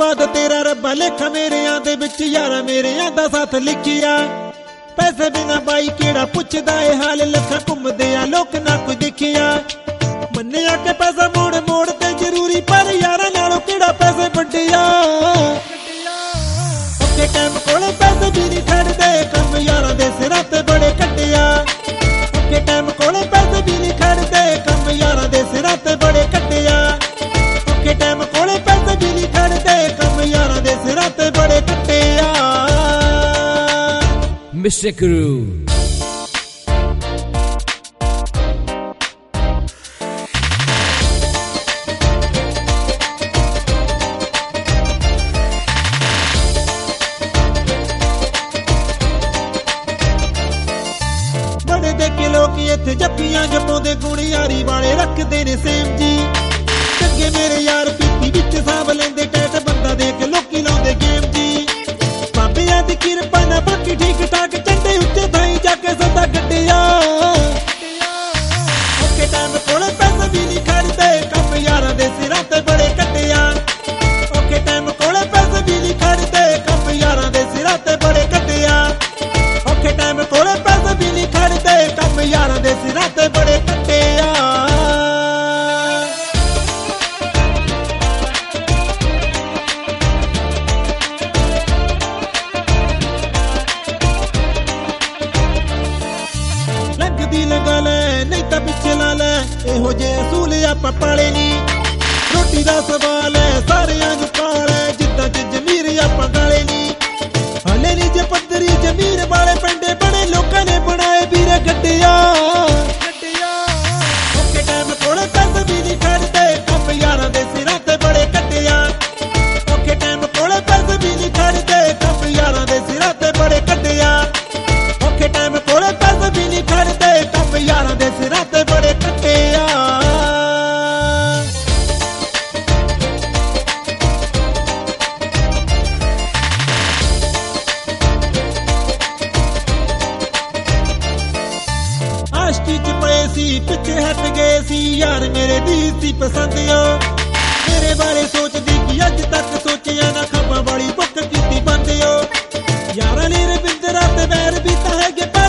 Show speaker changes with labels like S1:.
S1: ਬਾਅਦ ਤੇਰਾ ਰੱਬਾ ਲੇਖਾ ਮੇਰਿਆਂ ਦੇ ਵਿੱਚ ਯਾਰਾਂ ਮੇਰਿਆਂ ਦਾ ਸਾਥ ਲਿਖਿਆ। ਪੈਸੇ ਬਿਨਾ ਬਾਈ ਕਿਹੜਾ ਪੁੱਛਦਾ ਏ ਹਾਲ, ਲੱਖਾਂ ਘੁੰਮਦੇ ਆ ਲੋਕ ਨਾ ਕੋਈ ਦੇਖਿਆ। ਮੰਨਿਆ ਕਿ ਪੈਸਾ ਮੋੜ ਮੋੜ ਤੇ ਜ਼ਰੂਰੀ, ਪਰ ਯਾਰਾਂ ਨਾਲੋਂ ਕਿਹੜਾ ਪੈਸੇ ਵੱਡਿਆ। ਔਖੇ ਟਾਈਮ ਕੋਲੇ ਪੈਸੇ ਵੀ ਨਹੀਂ ਖੜਦੇ, ਕੰਮ ਯਾਰਾਂ ਦੇ ਸਿਰਾਂ ਤੇ ਬੜੇ ਕੱਟਿਆ। ਔਖੇ ਟਾਈਮ ਕੋਲੇ ਪੈਸੇ ਵੀ ਨਹੀਂ ਖੜਦੇ, ਕੰਮ ਯਾਰਾਂ ਦੇ ਸਿਰਾਂ ਤੇ ਬੜੇ ਕੱਟਿਆ। ਔਖੇ ਟਾਈਮ ਕੋਲੇ ਪੈਸੇ ਵੀ ਨਹੀਂ ਖੜਦੇ, ਕੰਮ ਯਾਰਾਂ ਦੇ ਸਿਰਾਂ ਤੇ ਬੜੇ ਕੱਟਿਆ।
S2: Mr. Guru
S1: ਬੜੇ ਦੇਖੇ ਲੋਕ ਇੱਥੇ ਜੱਫੀਆਂ ਜਪਾਉਂਦੇ, ਗੁਣ ਯਾਰੀ ਵਾਲੇ ਰੱਖਦੇ ਨੇ ਸੇਮ ਜੀ। ਚੰਗੇ ਮੇਰੇ ਯਾਰ ਪੀਤੀ ਵਿੱਚ ਸਾਂਭ ਲੈਂਦੇ, ਟੈਟ ਬੰਦਾ ਦੇਖ ਲੋਕੀ ਲਾਉਂਦੇ ਗੇਮ ਜੀ। ਬਾਬਿਆਂ ਦੀ ਕਿਰਪਾ ਨਾਲ ਬਾਕੀ ਠੀਕ ਠਾਕ, ਝੰਡੇ ਉੱਤੇ ਥਾਈ ਜਾ ਕੇ ਸਦਾ ਗੱਡਿਆ। ਔਖੇ ਟਾਈਮ ਕੋਲੇ ਪੈਸੇ ਵੀ ਨਹੀਂ ਖੜਦੇ, ਕੰਮ ਯਾਰਾਂ ਦੇ ਸਿਰਾਂ ਤੇ ਬੜੇ ਕੱਟਿਆ। ਔਖੇ ਟਾਈਮ ਕੋਲੇ ਪੈਸੇ ਵੀ ਨਹੀਂ ਖੜਦੇ, ਕੰਮ ਯਾਰਾਂ ਦੇ ਸਿਰਾਂ ਤੇ ਬੜੇ ਕੱਟਿਆ। ਔਖੇ ਟਾਈਮ ਕੋਲੇ ਪੈਸੇ ਵੀ ਨਹੀਂ ਖੜਦੇ, ਕੰਮ ਯਾਰਾਂ ਦੇ ਸਿਰਾਂ ਤੇ ਬੜੇ ਕੱਟਿਆ। ਲੰਘਦੀ ਲੰਘਾ ਲੈ ਨਹੀਂ ਤਾਂ ਪਿੱਛੇ ਲਾ ਲੈ, ਇਹੋ ਜਿਹੇ ਅਸੂਲ ਆਪਾਂ ਪਾਲੇ ਨੀ। ਰੋਟੀ ਦਾ ਸਵਾਲ ਹੈ ਸਾਰਿਆਂ ਨੂੰ ਕਾਲ ਹੈ, ਜਿੱਦਾਂ ਚ ਜ਼ਮੀਰ ਆਪਾਂ ਗਾਲੇ ਨੀ। ਹਾਲੇ ਨੀ ਜੇ ਪੱਧਰੀ ਜ਼ਮੀਰ ਵਾਲੇ ਪਿੰਡੇ ਬਣੇ, ਲੋਕਾਂ ਨੇ ਬਣਾਏ ਵੀਰੇ ਗੱਡਿਆ। ਔਖੇ ਟਾਈਮ ਕੋਲੇ ਪੈਸੇ ਵੀ ਨਹੀਂ ਖੜਦੇ, ਕੰਮ ਯਾਰਾਂ ਦੇ ਸਿਰਾਂ ਤੇ ਬੜੇ ਕੱਟਿਆ। ਔਖੇ ਟਾਈਮ ਕੋਲੇ ਪੈਸੇ ਵੀ ਨਹੀਂ ਖੜਦੇ, ਕੰਮ ਯਾਰਾਂ ਦੇ ਸਿਰਾਂ ਤੇ ਬੜੇ ਕੱਟਿਆ। ਔਖੇ ਟਾਈਮ ਕੋਲੇ ਪੈਸੇ ਵੀ ਨਹੀਂ ਖੜਦੇ, ਕੰਮ ਯਾਰਾਂ ਦੇ ਸਿਰਾਂ ਤੇ ਬੜੇ ਕੱਟਿਆ। ਆਸ਼ਕੀ ਚ ਪਏ ਸੀ ਪਿੱਛੇ ਹਟ ਗਏ ਸੀ, ਯਾਰ ਮੇਰੇ ਦੀ ਸੀ ਪਸੰਦਿਓ। ਮੇਰੇ ਬਾਰੇ ਸੋਚਦੀ ਕਿ ਅੱਜ ਤੱਕ ਸੋਚਿਆ ਨਾ, ਖੱਬਾਂ ਵਾਲੀ ਬੁੱਕ ਕੀਤੀ ਬੰਦਿਓ। ਯਾਰਾਂ ਨੇ ਰਵਿੰਦਰਾ ਤੇ ਵੈਰ ਵੀ ਤਾਂ ਹੈਗੇ।